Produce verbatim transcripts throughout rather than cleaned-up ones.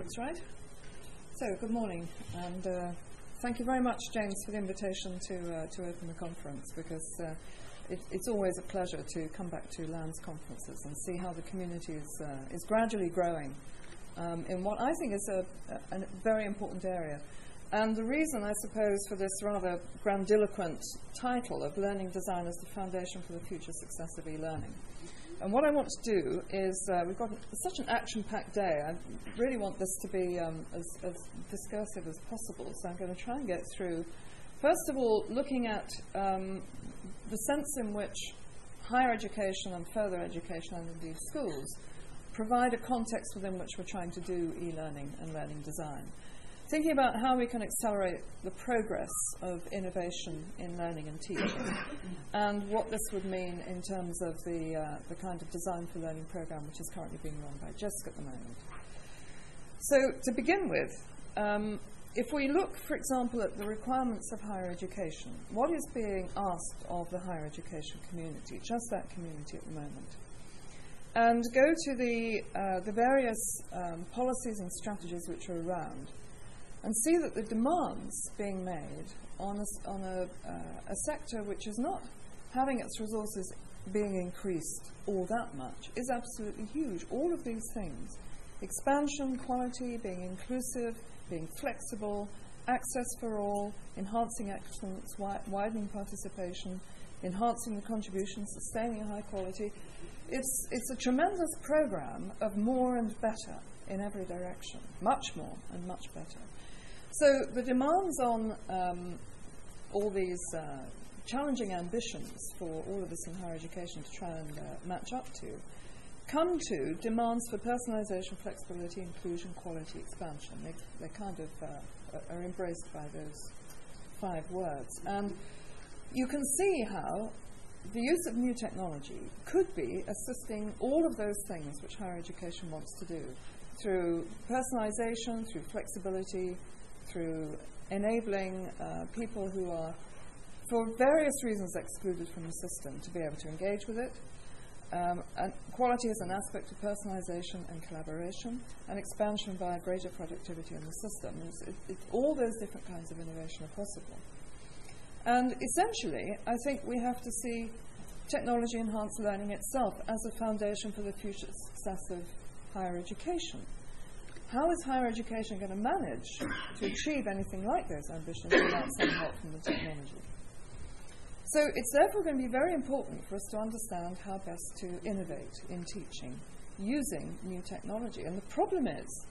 That's right. So, good morning, and uh, thank you very much, James, for the invitation to uh, to open the conference, because uh, it, it's always a pleasure to come back to LANS conferences and see how the community is, uh, is gradually growing um, in what I think is a, a, a very important area. And the reason, I suppose, for this rather grandiloquent title of Learning Design as the Foundation for the Future Success of E-Learning. And what I want to do is, uh, we've got such an action-packed day, I really want this to be um, as, as discursive as possible, so I'm going to try and get through, first of all, looking at um, the sense in which higher education and further education, and indeed schools, provide a context within which we're trying to do e-learning and learning design. Thinking about how we can accelerate the progress of innovation in learning and teaching, and what this would mean in terms of the, uh, the kind of design for learning program which is currently being run by J E S C at the moment. So to begin with, um, if we look, for example, at the requirements of higher education, what is being asked of the higher education community, just that community at the moment, and go to the, uh, the various um, policies and strategies which are around, and see that the demands being made on a, on a, uh, a sector which is not having its resources being increased all that much is absolutely huge. All of these things, expansion, quality, being inclusive, being flexible, access for all, enhancing excellence, wi widening participation, enhancing the contribution, sustaining a high quality. It's, it's a tremendous program of more and better in every direction, much more and much better. So the demands on um, all these uh, challenging ambitions for all of us in higher education to try and uh, match up to come to demands for personalization, flexibility, inclusion, quality, expansion. They, they kind of uh, are embraced by those five words. And you can see how the use of new technology could be assisting all of those things which higher education wants to do, through personalization, through flexibility, through enabling uh, people who are, for various reasons, excluded from the system to be able to engage with it. Um, and quality is an aspect of personalization and collaboration, and expansion via greater productivity in the system. It, it, all those different kinds of innovation are possible. And essentially, I think we have to see technology-enhanced learning itself as a foundation for the future success of higher education. How is higher education going to manage to achieve anything like those ambitions without some help from the technology? So it's therefore going to be very important for us to understand how best to innovate in teaching using new technology. And the problem is,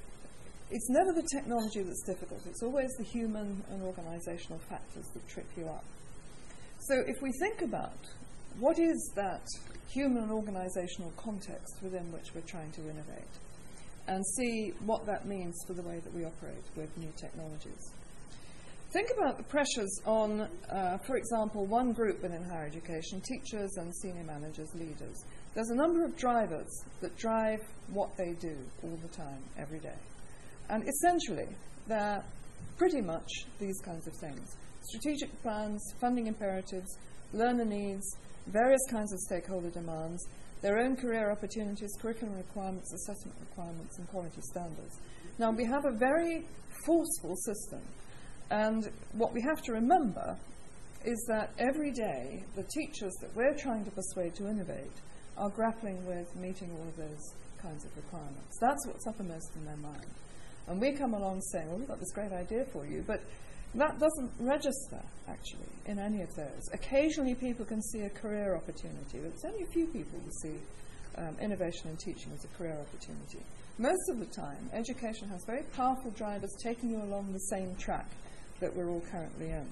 it's never the technology that's difficult. It's always the human and organizational factors that trip you up. So if we think about what is that human and organizational context within which we're trying to innovate, and see what that means for the way that we operate with new technologies. Think about the pressures on, uh, for example, one group within higher education, teachers and senior managers, leaders. There's a number of drivers that drive what they do all the time, every day. And essentially, they're pretty much these kinds of things. Strategic plans, funding imperatives, learner needs, various kinds of stakeholder demands, their own career opportunities, curriculum requirements, assessment requirements, and quality standards. Now, we have a very forceful system, and what we have to remember is that every day the teachers that we're trying to persuade to innovate are grappling with meeting all of those kinds of requirements. That's what's uppermost in their mind. And we come along saying, well, we've got this great idea for you, but that doesn't register, actually, in any of those. Occasionally people can see a career opportunity, but it's only a few people who see um, innovation in teaching as a career opportunity. Most of the time, education has very powerful drivers taking you along the same track that we're all currently in.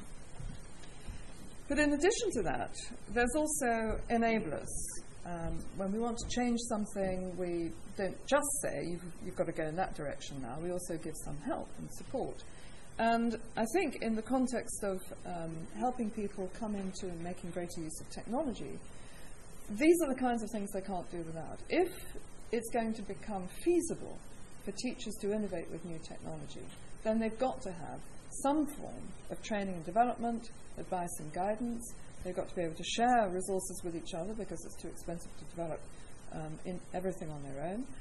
But in addition to that, there's also enablers. Um, when we want to change something, we don't just say, you've, you've got to go in that direction now. We also give some help and support. And I think in the context of um, helping people come into and making greater use of technology, these are the kinds of things they can't do without. If it's going to become feasible for teachers to innovate with new technology, then they've got to have some form of training and development, advice and guidance. They've got to be able to share resources with each other because it's too expensive to develop um, in everything on their own.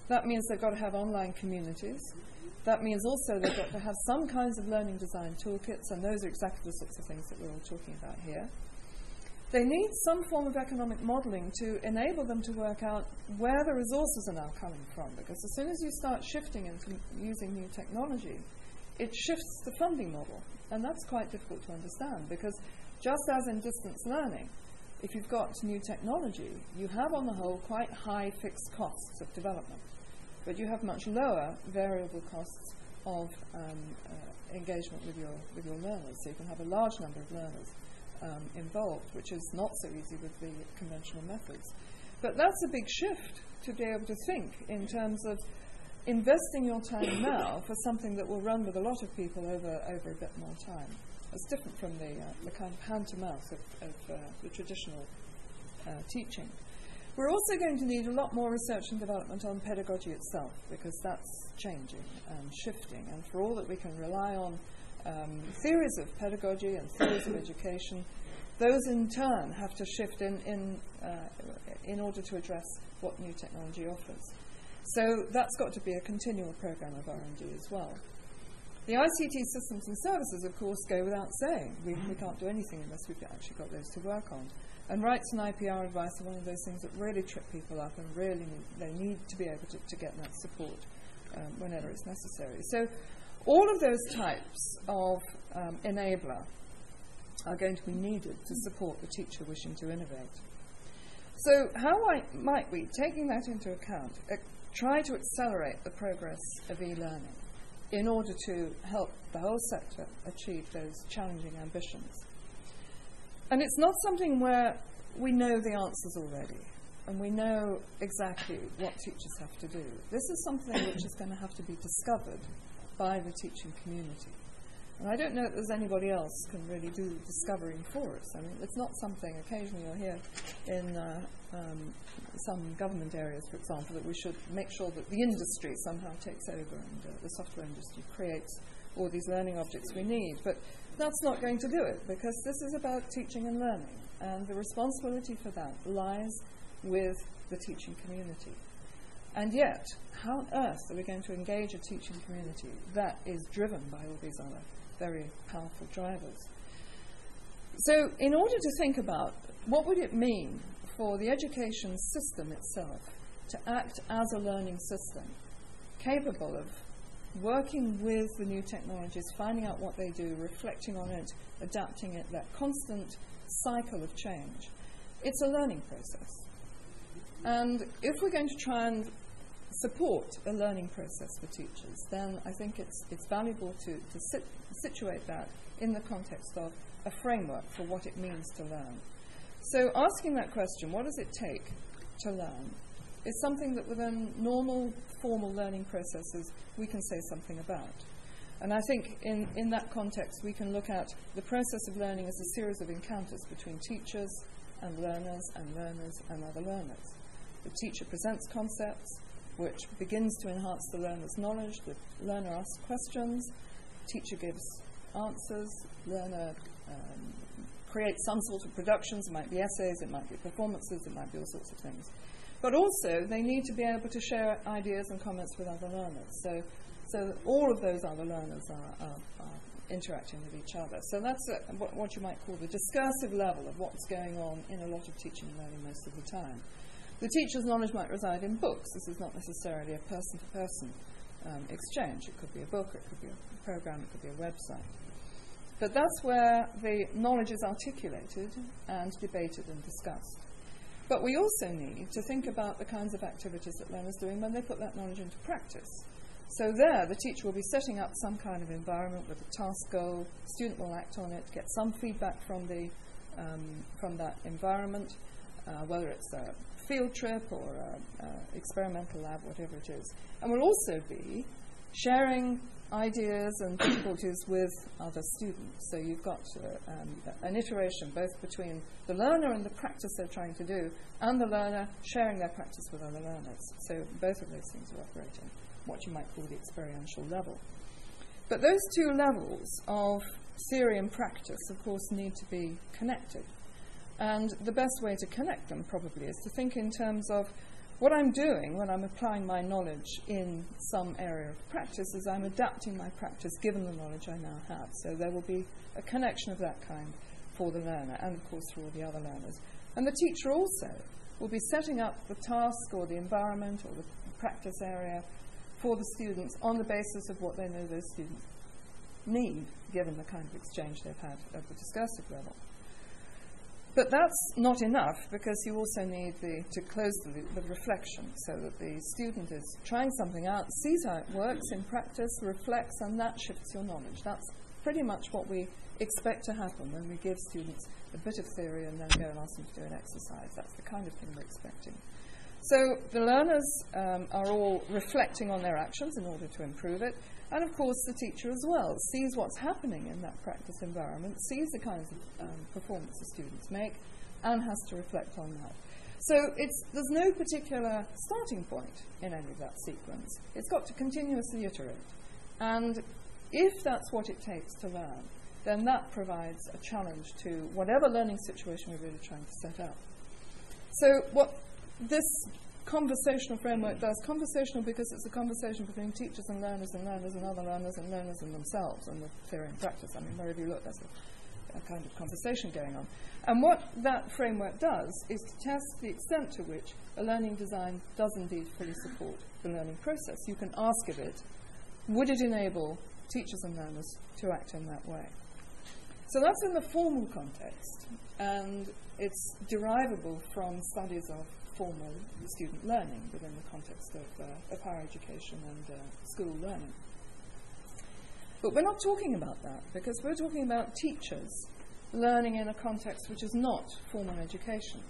That means they've got to have online communities. That means also they've got to have some kinds of learning design toolkits, and those are exactly the sorts of things that we're all talking about here. They need some form of economic modelling to enable them to work out where the resources are now coming from, because as soon as you start shifting into using new technology, it shifts the funding model, and that's quite difficult to understand, because just as in distance learning, if you've got new technology, you have on the whole quite high fixed costs of development, but you have much lower variable costs of um, uh, engagement with your, with your learners, so you can have a large number of learners Um, involved, which is not so easy with the conventional methods. But that's a big shift to be able to think in terms of investing your time now for something that will run with a lot of people over, over a bit more time. It's different from the, uh, the kind of hand-to-mouth of, of uh, the traditional uh, teaching. We're also going to need a lot more research and development on pedagogy itself, because that's changing and shifting, and for all that we can rely on Um, theories of pedagogy and theories of education, those in turn have to shift in in, uh, in order to address what new technology offers. So that's got to be a continual program of R and D as well. The I C T systems and services, of course, go without saying. We, we can't do anything unless we've actually got those to work on. And rights and I P R advice are one of those things that really trip people up, and really need, they need to be able to, to get that support um, whenever it's necessary. So all of those types of um, enabler are going to be needed to support the teacher wishing to innovate. So how I, might we, taking that into account, uh, try to accelerate the progress of e-learning in order to help the whole sector achieve those challenging ambitions? And it's not something where we know the answers already, and we know exactly what teachers have to do. This is something which is going to have to be discovered by the teaching community. And I don't know that there's anybody else can really do the discovering for us. I mean, it's not something, occasionally you'll hear in uh, um, some government areas, for example, that we should make sure that the industry somehow takes over and uh, the software industry creates all these learning objects we need. But that's not going to do it, because this is about teaching and learning, and the responsibility for that lies with the teaching community. And yet, how on earth are we going to engage a teaching community that is driven by all these other very powerful drivers? So in order to think about what would it mean for the education system itself to act as a learning system, capable of working with the new technologies, finding out what they do, reflecting on it, adapting it, that constant cycle of change, it's a learning process. And if we're going to try and support a learning process for teachers, then I think it's, it's valuable to, to sit, situate that in the context of a framework for what it means to learn. So asking that question, what does it take to learn, is something that within normal formal learning processes we can say something about. And I think in, in that context we can look at the process of learning as a series of encounters between teachers and learners and learners and other learners. The teacher presents concepts, which begins to enhance the learner's knowledge. The learner asks questions, teacher gives answers, learner um, creates some sort of productions. It might be essays, it might be performances, it might be all sorts of things. But also they need to be able to share ideas and comments with other learners. So, so all of those other learners are, are, are interacting with each other. So that's a, what, what you might call the discursive level of what's going on in a lot of teaching and learning most of the time. The teacher's knowledge might reside in books. This is not necessarily a person-to-person um, exchange. It could be a book, it could be a program, it could be a website. But that's where the knowledge is articulated and debated and discussed. But we also need to think about the kinds of activities that learners are doing when they put that knowledge into practice. So there, the teacher will be setting up some kind of environment with a task goal. The student will act on it, get some feedback from, the, um, from that environment, uh, whether it's a field trip or an experimental lab, whatever it is. And we'll also be sharing ideas and difficulties with other students. So you've got uh, um, an iteration both between the learner and the practice they're trying to do, and the learner sharing their practice with other learners. So both of those things are operating, what you might call the experiential level. But those two levels of theory and practice, of course, need to be connected. And the best way to connect them probably is to think in terms of what I'm doing when I'm applying my knowledge in some area of practice is I'm adapting my practice given the knowledge I now have. So there will be a connection of that kind for the learner and, of course, for all the other learners. And the teacher also will be setting up the task or the environment or the practice area for the students on the basis of what they know those students need, given the kind of exchange they've had at the discursive level. But that's not enough, because you also need the, to close the, the reflection, so that the student is trying something out, sees how it works in practice, reflects, and that shifts your knowledge. That's pretty much what we expect to happen when we give students a bit of theory and then go and ask them to do an exercise. That's the kind of thing we're expecting. So the learners um, are all reflecting on their actions in order to improve it. And of course the teacher as well sees what's happening in that practice environment, sees the kinds of um, performance the students make, and has to reflect on that. So it's, there's no particular starting point in any of that sequence. It's got to continuously iterate. And if that's what it takes to learn, then that provides a challenge to whatever learning situation we're really trying to set up. So what this conversational framework does, conversational because it's a conversation between teachers and learners and learners and other learners and learners and themselves and the theory and practice. I mean, wherever you look, there's a, a kind of conversation going on. And what that framework does is to test the extent to which a learning design does indeed fully support the learning process. You can ask of it, would it enable teachers and learners to act in that way? So that's in the formal context, and it's derivable from studies of formal student learning within the context of, uh, of higher education and uh, school learning. But we're not talking about that, because we're talking about teachers learning in a context which is not formal education.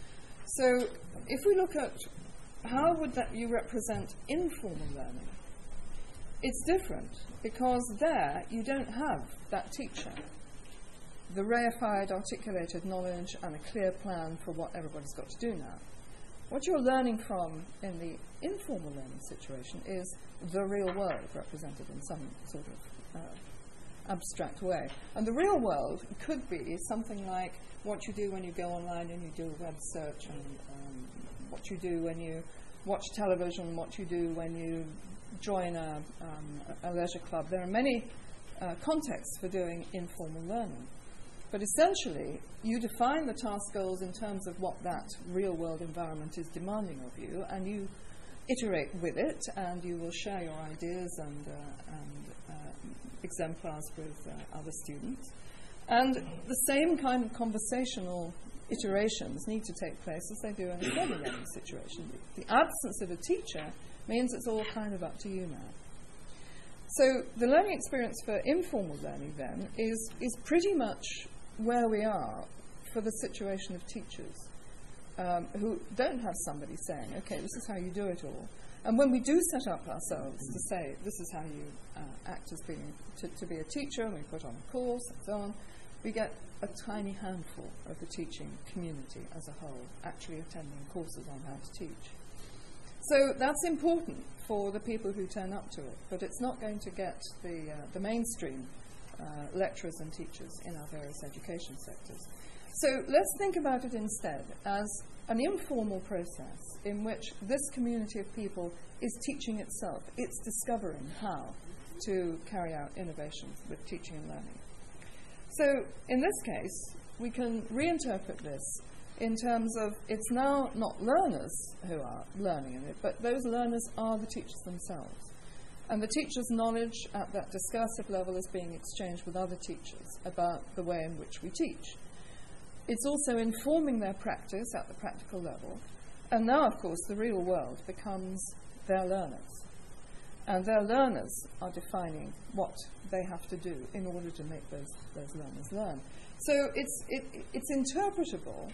So if we look at how would that you represent informal learning, it's different, because there you don't have that teacher, the reified, articulated knowledge and a clear plan for what everybody's got to do now. What you're learning from in the informal learning situation is the real world represented in some sort of uh, abstract way. And the real world could be something like what you do when you go online and you do a web search, and um, what you do when you watch television, what you do when you join a, um, a leisure club. There are many uh, contexts for doing informal learning. But essentially, you define the task goals in terms of what that real-world environment is demanding of you, and you iterate with it, and you will share your ideas and, uh, and uh, exemplars with uh, other students. And the same kind of conversational iterations need to take place as they do in a formal learning situation. The absence of a teacher means it's all kind of up to you now. So the learning experience for informal learning, then, is, is pretty much where we are for the situation of teachers um, who don't have somebody saying, okay, this is how you do it all. And when we do set up ourselves to say, this is how you uh, act as being, to, to be a teacher, and we put on a course and so on, we get a tiny handful of the teaching community as a whole actually attending courses on how to teach. So that's important for the people who turn up to it, but it's not going to get the, uh, the mainstream uh, lecturers and teachers in our various education sectors. So let's think about it instead as an informal process in which this community of people is teaching itself. It's discovering how to carry out innovations with teaching and learning. So in this case, we can reinterpret this in terms of it's now not learners who are learning in it, but those learners are the teachers themselves. And the teacher's knowledge at that discursive level is being exchanged with other teachers about the way in which we teach. It's also informing their practice at the practical level. And now, of course, the real world becomes their learners. And their learners are defining what they have to do in order to make those, those learners learn. So it's, it, it's interpretable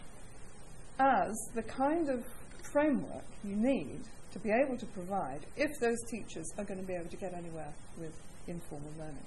as the kind of framework you need to be able to provide if those teachers are going to be able to get anywhere with informal learning.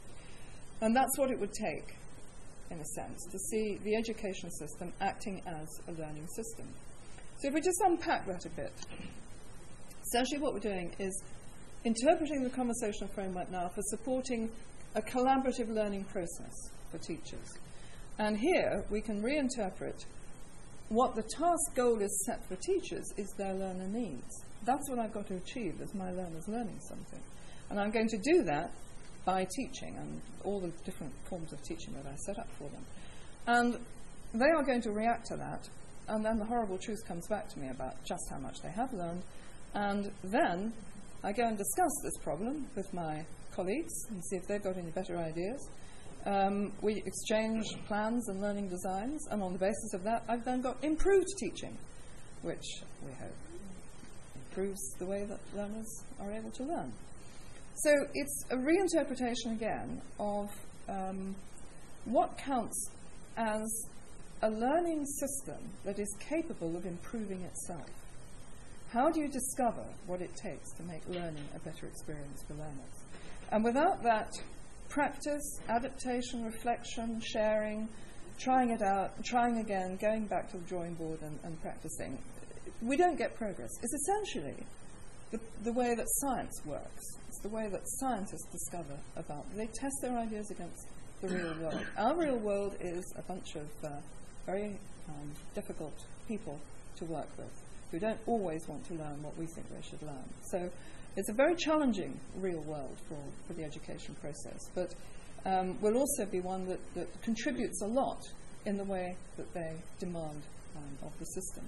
And that's what it would take, in a sense, to see the education system acting as a learning system. So if we just unpack that a bit, essentially what we're doing is interpreting the conversational framework now for supporting a collaborative learning process for teachers. And here we can reinterpret what the task goal is set for teachers is their learner needs. That's what I've got to achieve as my learners learning something. And I'm going to do that by teaching and all the different forms of teaching that I set up for them. And they are going to react to that, and then the horrible truth comes back to me about just how much they have learned. And then I go and discuss this problem with my colleagues and see if they've got any better ideas. Um, we exchange plans and learning designs, and on the basis of that, I've then got improved teaching, which we hope improves the way that learners are able to learn. So it's a reinterpretation again of um, what counts as a learning system that is capable of improving itself. How do you discover what it takes to make learning a better experience for learners? And without that practice, adaptation, reflection, sharing, trying it out, trying again, going back to the drawing board and, and practicing, we don't get progress. It's essentially the, the way that science works. It's the way that scientists discover about. They test their ideas against the real world. Our real world is a bunch of uh, very um, difficult people to work with who don't always want to learn what we think they should learn. So it's a very challenging real world for, for the education process, but um, will also be one that, that contributes a lot in the way that they demand um, of the system.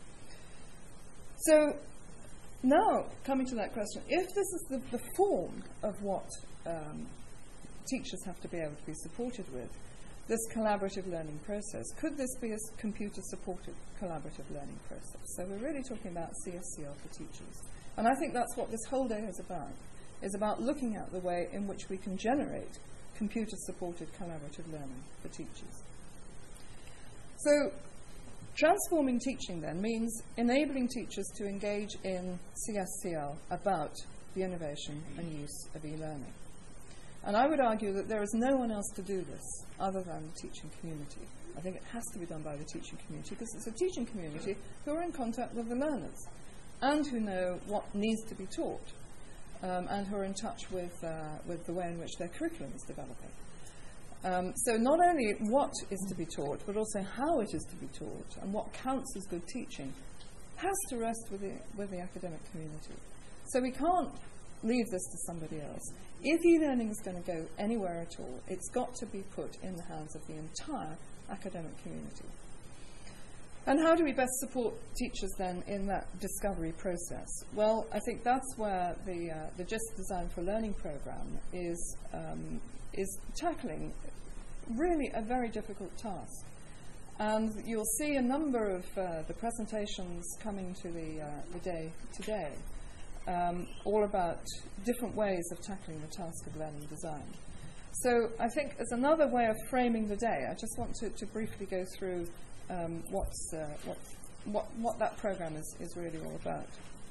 So now, coming to that question, if this is the, the form of what um, teachers have to be able to be supported with, this collaborative learning process, could this be a computer-supported collaborative learning process? So we're really talking about C S C L for teachers. And I think that's what this whole day is about, is about looking at the way in which we can generate computer-supported collaborative learning for teachers. So transforming teaching then means enabling teachers to engage in C S C L about the innovation and use of e-learning. And I would argue that there is no one else to do this other than the teaching community. I think it has to be done by the teaching community because it's the teaching community who are in contact with the learners and who know what needs to be taught um, and who are in touch with, uh, with the way in which their curriculum is developing. Um, so not only what is to be taught, but also how it is to be taught and what counts as good teaching has to rest with the, with the academic community. So we can't leave this to somebody else. If e-learning is going to go anywhere at all, it's got to be put in the hands of the entire academic community. And how do we best support teachers then in that discovery process? Well, I think that's where the, uh, the GIST Design for Learning program is, um, is tackling really a very difficult task. And you'll see a number of uh, the presentations coming to the, uh, the day today, um, all about different ways of tackling the task of learning design. So I think as another way of framing the day, I just want to, to briefly go through um, what's, uh, what, what, what that program is, is really all about.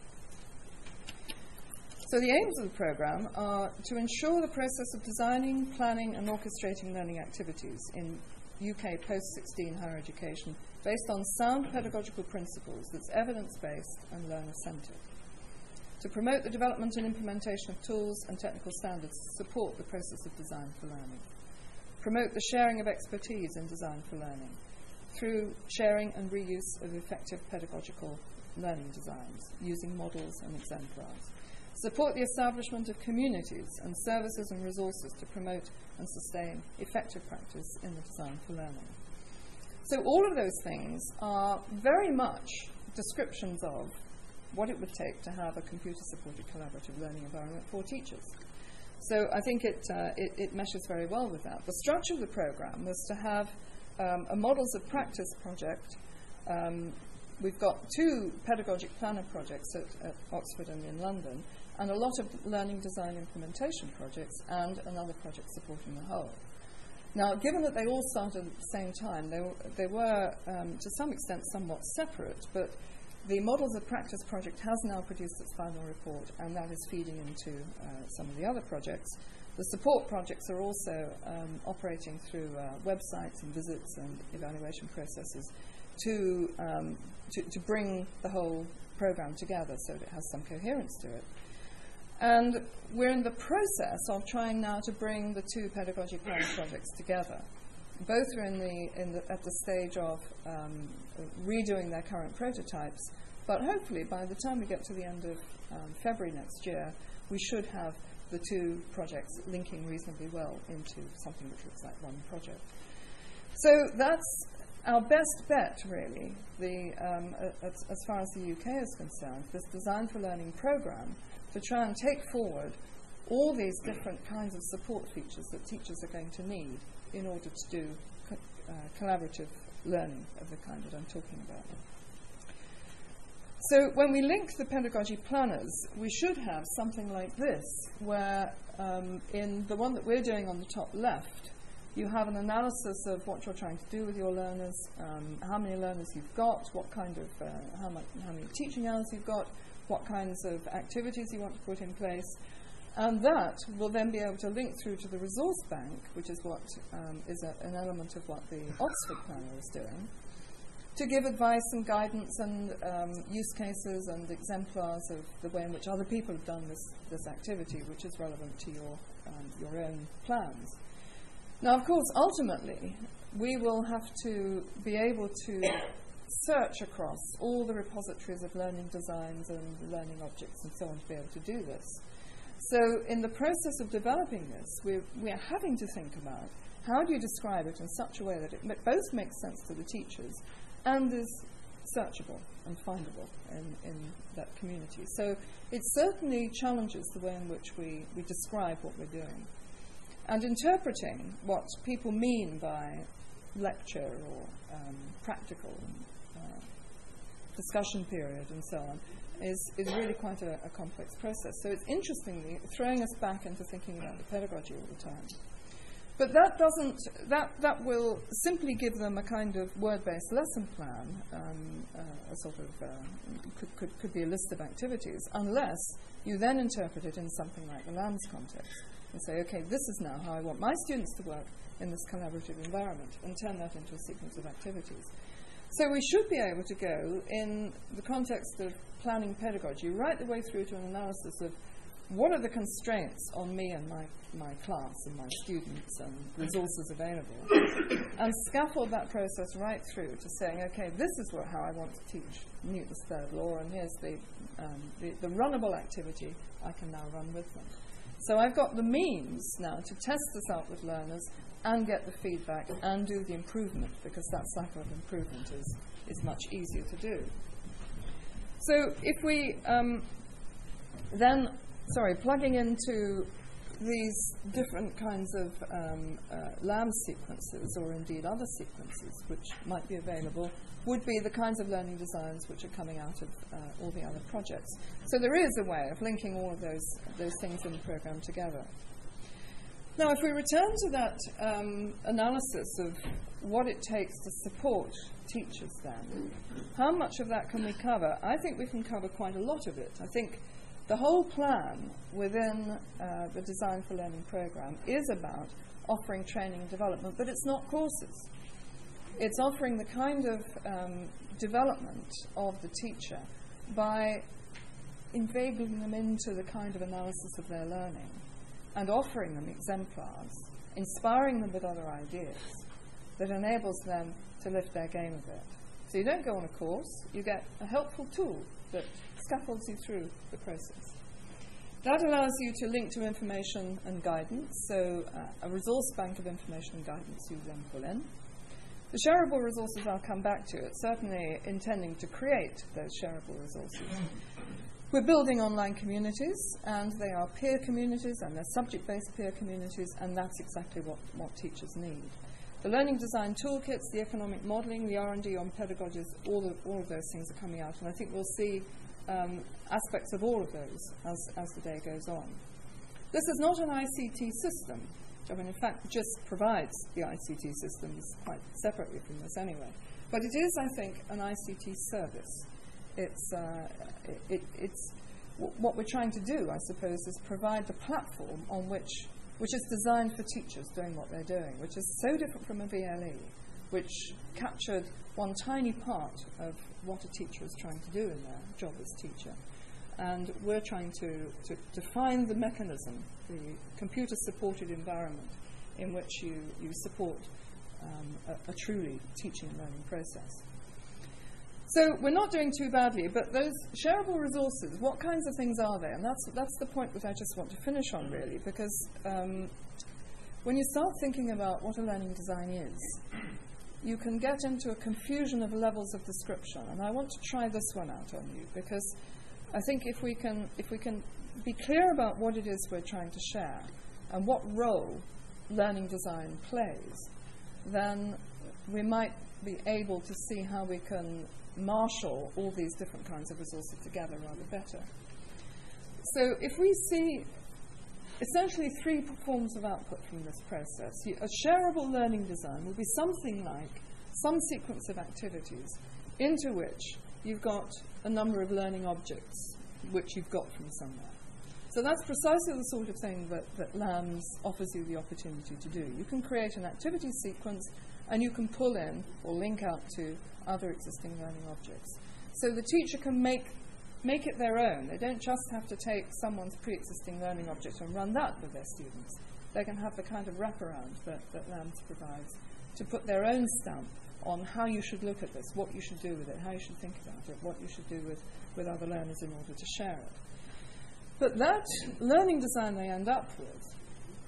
So the aims of the program are to ensure the process of designing, planning and orchestrating learning activities in U K post sixteen higher education based on sound pedagogical principles that's evidence-based and learner-centred. To promote the development and implementation of tools and technical standards to support the process of design for learning. Promote the sharing of expertise in design for learning through sharing and reuse of effective pedagogical learning designs using models and exemplars. Support the establishment of communities and services and resources to promote and sustain effective practice in the design for learning. So all of those things are very much descriptions of what it would take to have a computer-supported collaborative learning environment for teachers. So I think it, uh, it, it meshes very well with that. The structure of the program was to have um, a Models of Practice project. Um, we've got two pedagogic planner projects at, at Oxford and in London, and a lot of learning design implementation projects, and another project supporting the whole. Now, given that they all started at the same time, they were, they were um, to some extent somewhat separate, but the Models of Practice project has now produced its final report, and that is feeding into uh, some of the other projects. The support projects are also um, operating through uh, websites and visits and evaluation processes to, um, to, to bring the whole program together so that it has some coherence to it. And we're in the process of trying now to bring the two pedagogic planning projects together. both are in the, in the, at the stage of um, redoing their current prototypes, but hopefully by the time we get to the end of um, February next year, we should have the two projects linking reasonably well into something which looks like one project. So that's our best bet, really, the, um, as, as far as the U K is concerned, this Design for Learning programme, to try and take forward all these different kinds of support features that teachers are going to need in order to do co- uh, collaborative learning of the kind that I'm talking about. So when we link the pedagogy planners, we should have something like this, where um, in the one that we're doing on the top left, you have an analysis of what you're trying to do with your learners, um, how many learners you've got, what kind of, uh, how, much, how many teaching hours you've got, what kinds of activities you want to put in place. And that will then be able to link through to the resource bank, which is what um, is a, an element of what the Oxford Planner is doing, to give advice and guidance and um, use cases and exemplars of the way in which other people have done this, this activity, which is relevant to your, um, your own plans. Now, of course, ultimately, we will have to be able to search across all the repositories of learning designs and learning objects and so on to be able to do this. So in the process of developing this, we're, we're having to think about how do you describe it in such a way that it m- both makes sense to the teachers and is searchable and findable in, in that community. So it certainly challenges the way in which we, we describe what we're doing. And interpreting what people mean by lecture or um, practical uh, discussion period and so on is, is really quite a, a complex process. So it's interestingly throwing us back into thinking about the pedagogy all the time. But that doesn't, that, that will simply give them a kind of word-based lesson plan, um, uh, a sort of, uh, could, could, could be a list of activities, unless you then interpret it in something like the LAMS context and say, okay, this is now how I want my students to work in this collaborative environment, and turn that into a sequence of activities. So we should be able to go in the context of planning pedagogy right the way through to an analysis of what are the constraints on me and my, my class and my students and resources available, and scaffold that process right through to saying, okay, this is what, how I want to teach Newton's third law, and here's the, um, the, the runnable activity I can now run with them. So I've got the means now to test this out with learners and get the feedback and do the improvement, because that cycle of improvement is, is much easier to do. So if we um, then, sorry, plugging into these different kinds of um, uh, LAMS sequences, or indeed other sequences which might be available, would be the kinds of learning designs which are coming out of uh, all the other projects. So there is a way of linking all of those, those things in the program together. Now, if we return to that um, analysis of what it takes to support teachers then, how much of that can we cover? I think we can cover quite a lot of it. I think the whole plan within uh, the Design for Learning program is about offering training and development, but it's not courses. It's offering the kind of um, development of the teacher by inveigling them into the kind of analysis of their learning and offering them exemplars, inspiring them with other ideas that enables them to lift their game a bit. So you don't go on a course, you get a helpful tool that scaffolds you through the process. That allows you to link to information and guidance, so uh, a resource bank of information and guidance you then pull in. The shareable resources I'll come back to, it's certainly intending to create those shareable resources. We're building online communities, and they are peer communities, and they're subject-based peer communities, and that's exactly what, what teachers need. The learning design toolkits, the economic modelling, the R and D on pedagogies, all of, all of those things are coming out, and I think we'll see um, aspects of all of those as, as the day goes on. This is not an I C T system, which I mean, in fact, just provides the I C T systems quite separately from this anyway. But it is, I think, an I C T service. It's, uh, it, it, it's w- what we're trying to do, I suppose, is provide the platform on which, which is designed for teachers doing what they're doing, which is so different from a V L E, which captured one tiny part of what a teacher is trying to do in their job as teacher. And we're trying to, to, to find the mechanism, the computer-supported environment in which you, you support um, a, a truly teaching and learning process. So we're not doing too badly, but those shareable resources, what kinds of things are they? And that's, that's the point that I just want to finish on, really, because um, when you start thinking about what a learning design is, you can get into a confusion of levels of description. And I want to try this one out on you, because I think if we can, if we can be clear about what it is we're trying to share and what role learning design plays, then we might be able to see how we can marshal all these different kinds of resources together rather better. So if we see essentially three forms of output from this process, you, a shareable learning design will be something like some sequence of activities into which you've got a number of learning objects which you've got from somewhere. So that's precisely the sort of thing that, that LAMS offers you the opportunity to do. You can create an activity sequence and you can pull in or link out to other existing learning objects. So the teacher can make, make it their own. They don't just have to take someone's pre-existing learning object and run that with their students. They can have the kind of wraparound that, that LAMS provides to put their own stamp on how you should look at this, what you should do with it, how you should think about it, what you should do with, with other learners in order to share it. But that learning design they end up with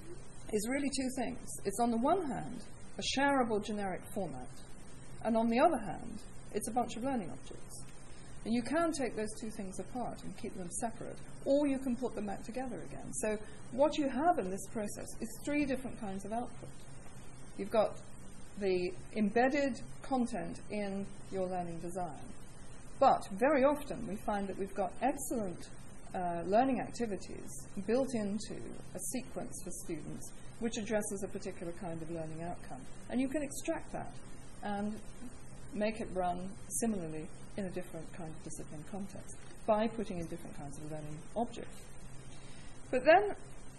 is really two things. It's on the one hand a shareable generic format, and on the other hand, it's a bunch of learning objects. And you can take those two things apart and keep them separate, or you can put them back together again. So what you have in this process is three different kinds of output. You've got the embedded content in your learning design, but very often we find that we've got excellent uh, learning activities built into a sequence for students which addresses a particular kind of learning outcome. And you can extract that and make it run similarly in a different kind of discipline context by putting in different kinds of learning objects. But then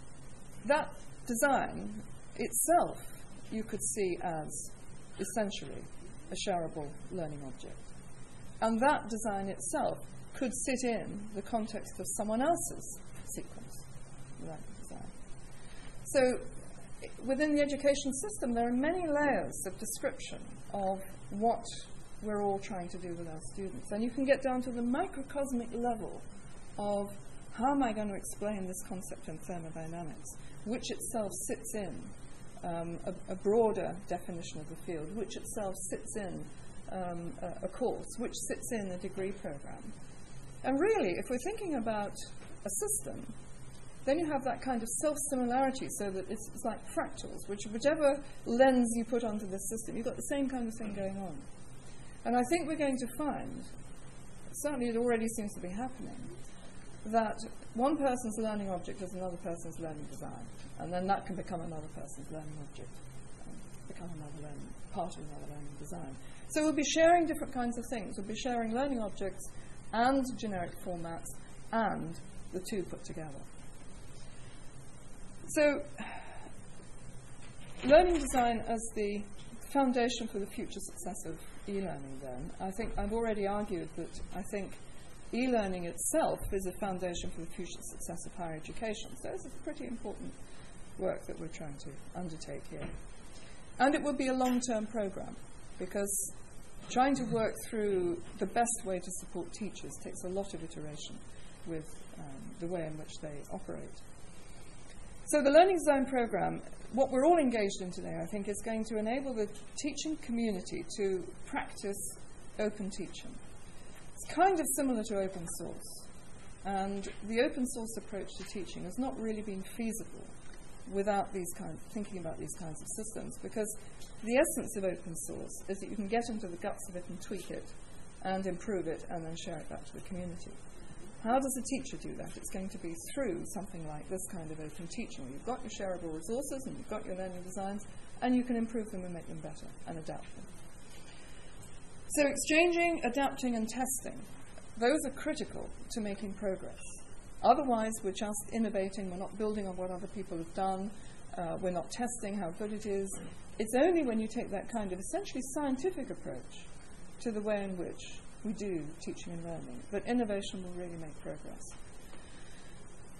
that design itself you could see as essentially a shareable learning object. And that design itself could sit in the context of someone else's sequence learning design. So within the education system, there are many layers of description of what we're all trying to do with our students. And you can get down to the microcosmic level of how am I going to explain this concept in thermodynamics, which itself sits in um, a, a broader definition of the field, which itself sits in um, a, a course, which sits in a degree program. And really, if we're thinking about a system, then you have that kind of self-similarity, so that it's, it's like fractals, which whichever lens you put onto the system, you've got the same kind of thing going on. And I think we're going to find, certainly it already seems to be happening, that one person's learning object is another person's learning design, and then that can become another person's learning object, and become another learning, part of another learning design. So we'll be sharing different kinds of things. We'll be sharing learning objects and generic formats and the two put together. So learning design as the foundation for the future success of e-learning, then, I think I've already argued that I think e-learning itself is a foundation for the future success of higher education. So this is pretty important work that we're trying to undertake here. And it will be a long-term program, because trying to work through the best way to support teachers takes a lot of iteration with um, the way in which they operate. So the Learning Design Programme, what we're all engaged in today, I think, is going to enable the teaching community to practice open teaching. It's kind of similar to open source. And the open source approach to teaching has not really been feasible without these kinds, thinking about these kinds of systems, because the essence of open source is that you can get into the guts of it and tweak it and improve it and then share it back to the community. How does a teacher do that? It's going to be through something like this kind of open teaching, where you've got your shareable resources and you've got your learning designs, and you can improve them and make them better and adapt them. So exchanging, adapting, and testing, those are critical to making progress. Otherwise, we're just innovating, we're not building on what other people have done, uh, we're not testing how good it is. It's only when you take that kind of essentially scientific approach to the way in which we do teaching and learning that innovation will really make progress.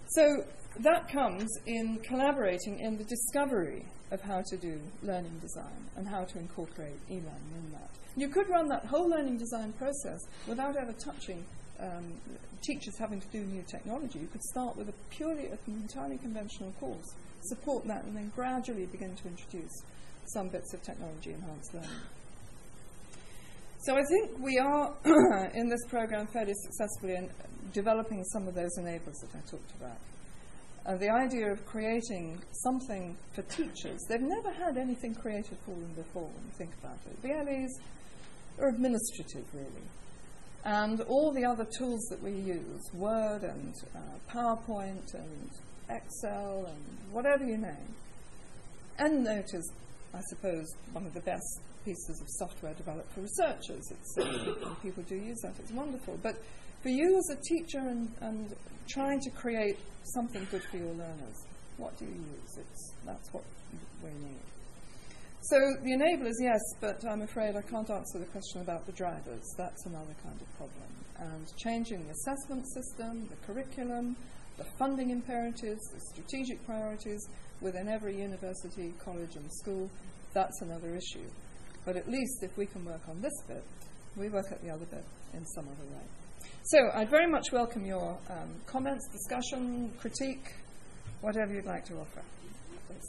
So that comes in collaborating in the discovery of how to do learning design and how to incorporate e-learning in that. You could run that whole learning design process without ever touching um, teachers having to do new technology. You could start with a purely, an entirely conventional course, support that, and then gradually begin to introduce some bits of technology-enhanced learning. So I think we are, in this program, fairly successfully in developing some of those enablers that I talked about. Uh, the idea of creating something for teachers. They've never had anything created for them before, when you think about it. The L Es are administrative, really. And all the other tools that we use, Word and uh, PowerPoint and Excel and whatever you name. EndNote is, I suppose, one of the best pieces of software developed for researchers. It's, uh, and people do use that. It's wonderful. But for you as a teacher and, and trying to create something good for your learners, what do you use? It's, that's what we need. So the enablers, yes, but I'm afraid I can't answer the question about the drivers. That's another kind of problem. And changing the assessment system, the curriculum, the funding imperatives, the strategic priorities within every university, college and school, that's another issue. But at least if we can work on this bit, we work at the other bit in some other way. So I'd very much welcome your um, comments, discussion, critique, whatever you'd like to offer. Please.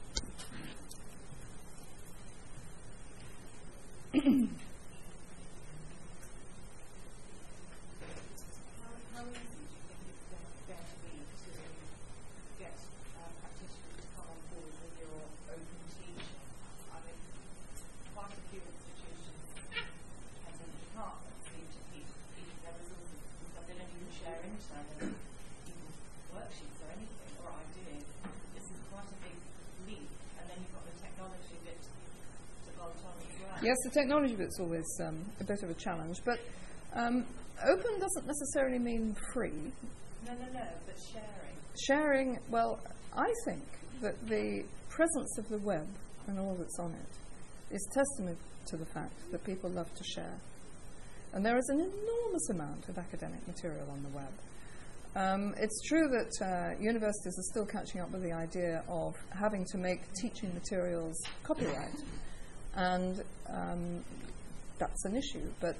Yes, the technology bit's always um, a bit of a challenge, but um, open doesn't necessarily mean free. No, no, no, but sharing. Sharing, well, I think that the presence of the web and all that's on it is testament to the fact that people love to share. And there is an enormous amount of academic material on the web. Um, it's true that uh, universities are still catching up with the idea of having to make teaching materials copyright. And um, that's an issue. But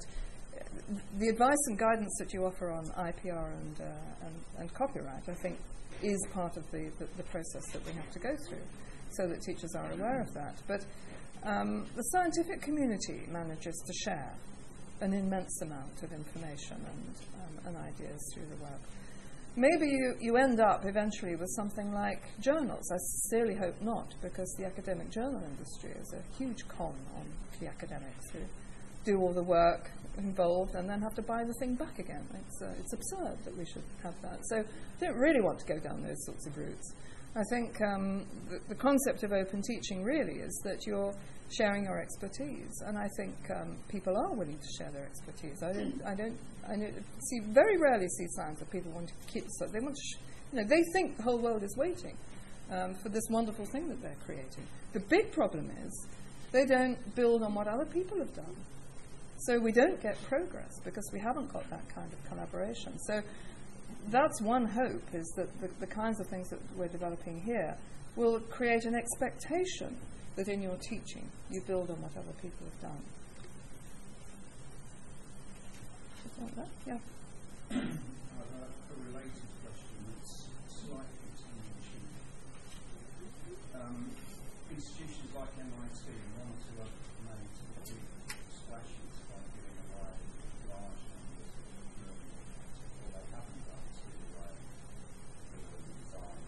the advice and guidance that you offer on I P R and, uh, and, and copyright, I think, is part of the, the, the process that we have to go through so that teachers are aware of that. But um, the scientific community manages to share an immense amount of information and, um, and ideas through the web. Maybe you, you end up eventually with something like journals. I sincerely hope not, because the academic journal industry is a huge con on the academics who do all the work involved and then have to buy the thing back again. It's, uh, it's absurd that we should have that. So I don't really want to go down those sorts of routes. I think um, the, the concept of open teaching really is that you're sharing your expertise, and I think um, people are willing to share their expertise. I don't, I don't, I don't see very rarely see signs that people want to keep. So they want to, sh- you know, they think the whole world is waiting um, for this wonderful thing that they're creating. The big problem is they don't build on what other people have done, so we don't get progress because we haven't got that kind of collaboration. So that's one hope, is that the, the kinds of things that we're developing here will create an expectation that in your teaching you build on what other people have done. Just like that? Yeah. Uh, a related question that's slightly tongue-in-cheek. Um, institutions like M I T want to have made big splashes by giving away large numbers of learning, or they haven't done to away the design.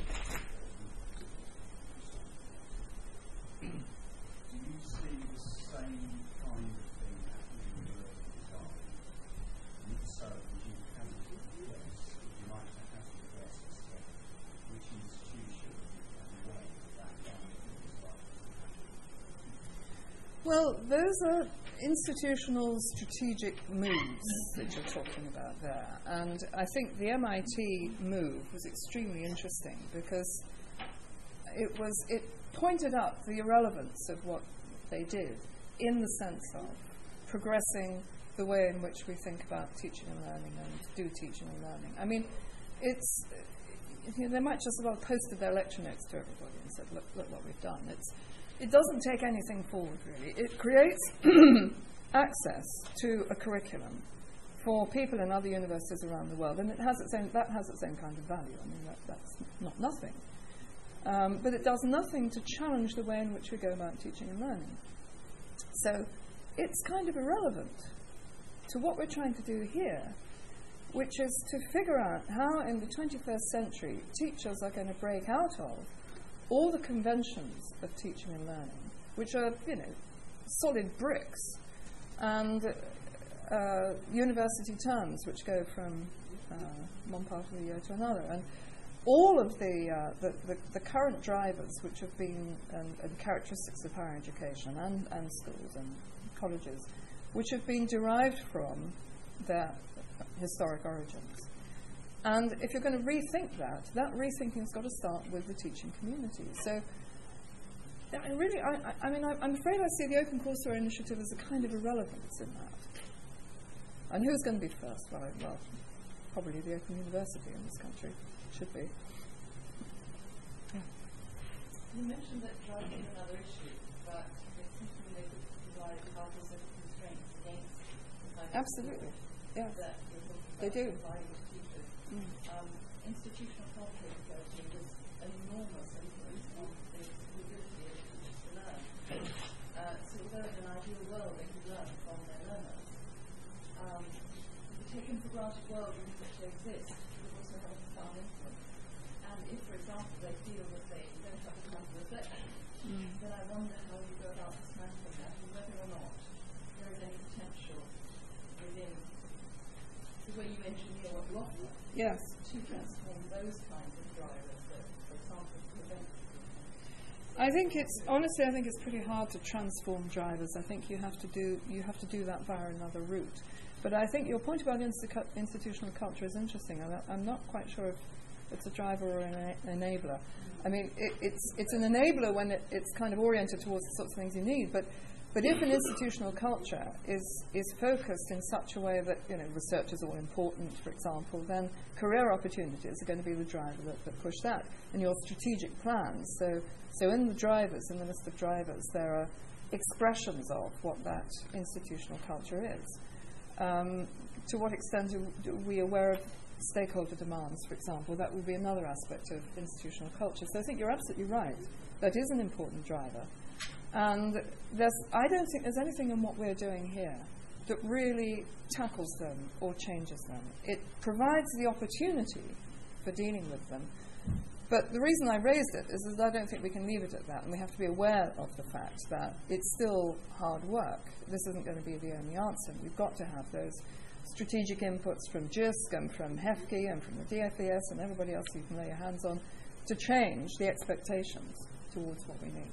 Do you see the same kind of thing happening in learning design? And if so, would you have to guess, would you like to have to guess as to which institution and way that kind of thing is likely to happen? Well, those are institutional strategic moves that you're talking about there. And I think the M I T move was extremely interesting because it was it pointed up the irrelevance of what they did in the sense of progressing the way in which we think about teaching and learning and do teaching and learning. I mean, it's you know, they might just as well have posted their lecture notes to everybody and said, look, look what we've done. It's, it doesn't take anything forward, really. It creates access to a curriculum for people in other universities around the world, and it has its own, that has its own kind of value. I mean, that, that's not nothing. Um, but it does nothing to challenge the way in which we go about teaching and learning. So it's kind of irrelevant to what we're trying to do here, which is to figure out how in the twenty-first century teachers are going to break out of all the conventions of teaching and learning, which are, you know, solid bricks, and uh, university terms which go from uh, one part of the year to another. And all of the, uh, the, the, the current drivers which have been, um, and characteristics of higher education and, and schools and colleges, which have been derived from their historic origins. And if you're going to rethink that, that rethinking's got to start with the teaching community. So, I really, I, I, I mean, I, I'm afraid I see the Open Coursera initiative as a kind of irrelevance in that. And who's going to be first? Well, I, well, probably the Open University in this country should be. Yeah. You mentioned that driving is another issue, but it seems to me they could provide powerful set of constraints against the kind of Absolutely. Yes. that you're talking about They do. providing to teachers. Mm. Um, institutional culture coaching is an enormous influence on the ability of teachers to learn. Uh, so although in an ideal world they could learn from their learners, um, the taken for granted world in which they exist would also have a profound influence. And if, for example, they feel that they don't have the time to reflect, mm. then I wonder how you go about dismantling that and whether or not there is any potential within the way you engineer what you offer. Yes. To transform those kinds of drivers that, for example, prevent. I think it's honestly. I think it's pretty hard to transform drivers. I think you have to do you have to do that via another route. But I think your point about insti- institutional culture is interesting. I'm, I'm not quite sure if it's a driver or an ena- enabler. I mean, it, it's it's an enabler when it, it's kind of oriented towards the sorts of things you need. But but if an institutional culture is is focused in such a way that, you know, research is all important, for example, then career opportunities are going to be the driver that, that push that. And your strategic plans. So so in the drivers, in the list of drivers, there are expressions of what that institutional culture is. Um, to what extent are we aware of stakeholder demands, for example? That would be another aspect of institutional culture. So I think you're absolutely right. That is an important driver. And there's, I don't think there's anything in what we're doing here that really tackles them or changes them. It provides the opportunity for dealing with them. But the reason I raised it is that I don't think we can leave it at that, and we have to be aware of the fact that it's still hard work. This isn't going to be the only answer. We've got to have those strategic inputs from JISC and from HEFCE and from the D F E S and everybody else you can lay your hands on to change the expectations towards what we need.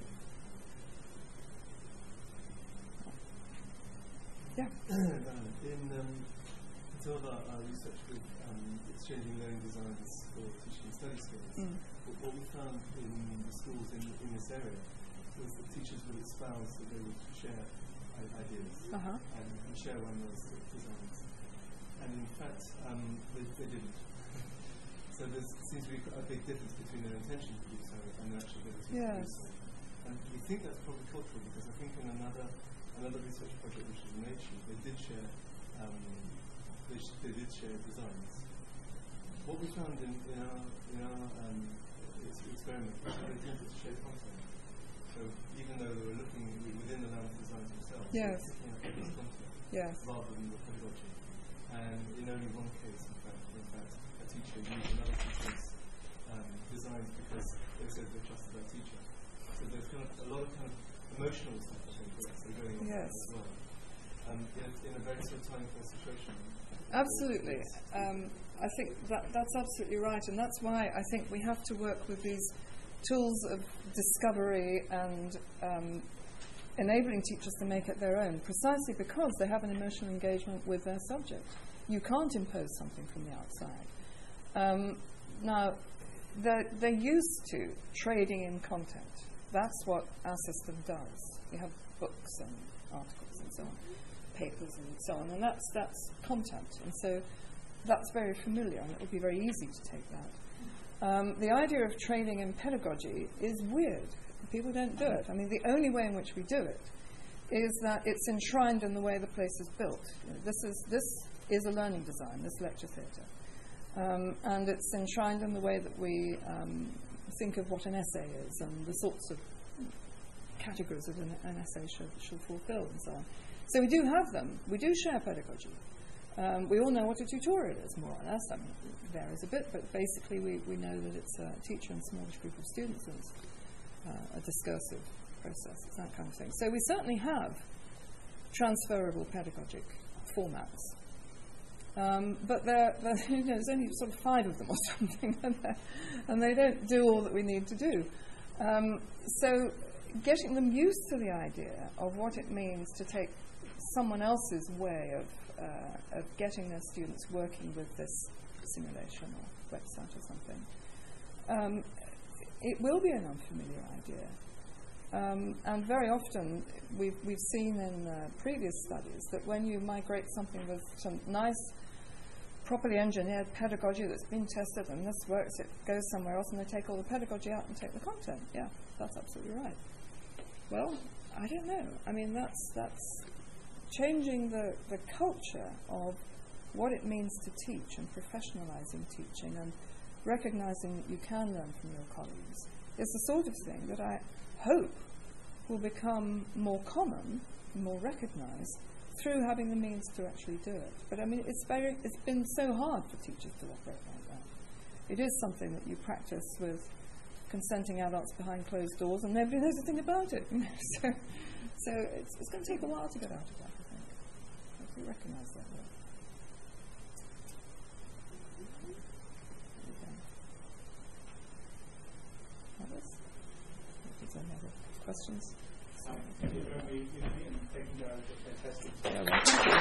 Yeah. In um, some of our, our research with um, exchanging learning designs for teaching and study skills, mm. what, what we found in the schools in, in this area was that teachers would espouse that they would share I- ideas uh-huh. and, and share one of those designs. And in fact, um, they, they didn't. So there seems to be a big difference between their intention to do so and their actual ability yes. to do so. And we think that's probably cultural because I think in another another research project, which is Nature, they did share um, they, sh- they did share designs. What we found in, in our in our um, experiment was that they tended to share content. So even though they were looking within the lambda designs themselves, yes. they were looking at this content yes. rather than the pedagogy. And in only one case, in fact, in fact, a teacher used another teacher's um, designs because they said they trusted that teacher. So there's kind of a lot of kind of emotional stuff, I think, that's going on yes. as well. Um, in, in a very sort of time-first situation. Absolutely. Um, I think that that's absolutely right, and that's why I think we have to work with these tools of discovery and um, enabling teachers to make it their own, precisely because they have an emotional engagement with their subject. You can't impose something from the outside. Um, now, they're, they're used to trading in content. That's what our system does. You have books and articles and so on, papers and so on, and that's that's content. And so that's very familiar, and it would be very easy to take that. Um, the idea of training in pedagogy is weird. People don't do it. I mean, the only way in which we do it is that it's enshrined in the way the place is built. You know, this is this is a learning design, this lecture theatre. Um, and it's enshrined in the way that we um, think of what an essay is and the sorts of categories that an, an essay should, should fulfill and so on. So we do have them. We do share pedagogy. Um, we all know what a tutorial is, more or less. I mean, it varies a bit, but basically we, we know that it's a teacher and a smallish group of students and it's uh, a discursive process, it's that kind of thing. So we certainly have transferable pedagogic formats. Um, but there, you know, there's only sort of five of them or something, and, and they don't do all that we need to do. Um, so getting them used to the idea of what it means to take someone else's way of, uh, of getting their students working with this simulation or website or something, um, it will be an unfamiliar idea. Um, and very often we've, we've seen in uh, previous studies that when you migrate something with some nice, properly engineered pedagogy that's been tested and this works, it goes somewhere else and they take all the pedagogy out and take the content. Yeah, that's absolutely right. Well, I don't know. I mean, that's that's changing the, the culture of what it means to teach and professionalizing teaching and recognizing that you can learn from your colleagues is the sort of thing that I hope will become more common, more recognized through having the means to actually do it. But I mean, it's very, it's been so hard for teachers to operate like that. It is something that you practice with consenting adults behind closed doors, and nobody knows a thing about it. You know? So, so it's, it's going to take a while to get out of that, I think. If we recognise that. Way. Others? Is there any other questions? Thank you very much. You've been taking fantastic. Yeah, well,